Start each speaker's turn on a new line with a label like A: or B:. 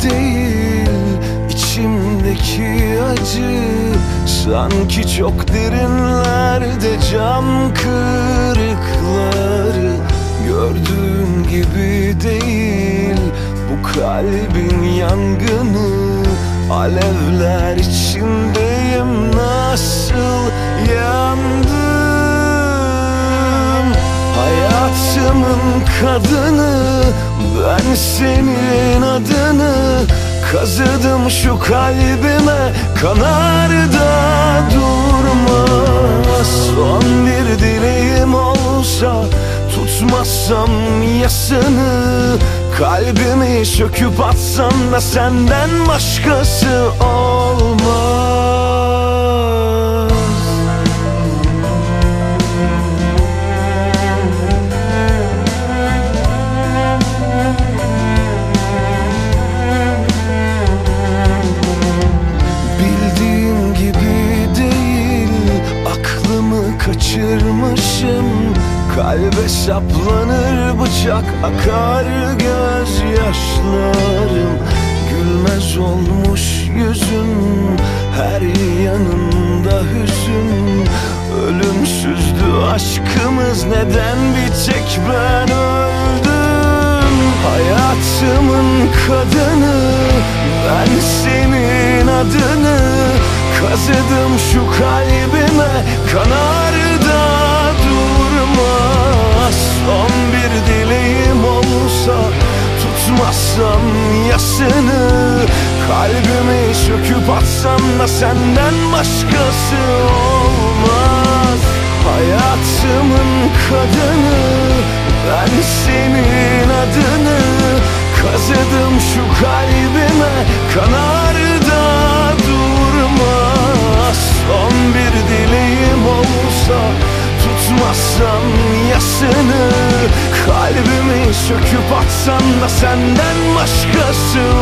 A: değil içimdeki acı, sanki çok derinlerde cam kırıkları. Gördüğün gibi değil bu kalbin yangını, alevler içindeyim, nasıl yandım. Hayatımın kadını, ben senin adını kazıdım şu kalbime, kanar da durmaz. Son bir dileğim olsa, tutmazsam yasını, kalbimi söküp atsan da senden başkası olmaz. Bildiğin gibi değil, aklımı kaçırmışım. Kalbe saplanır bıçak, akar gözyaşlarım. Gülmez olmuş yüzün, her yanında hüzün. Ölümsüzdü aşkımız, neden bir tek ben öldüm? Hayatımın kadını, ben senin adını kazıdım şu kalbime, kanar da durmaz. Son bir dileğim olsa, tutmazsam yasını, kalbimi söküp atsam da senden başkası olmaz. Hayatımın kadını, ben senin adını kazıdım şu kalbime, kanar da durmaz. Son bir dileğim olsa, tutmazsam yasını, kalbimi söküp atsam da senden başkası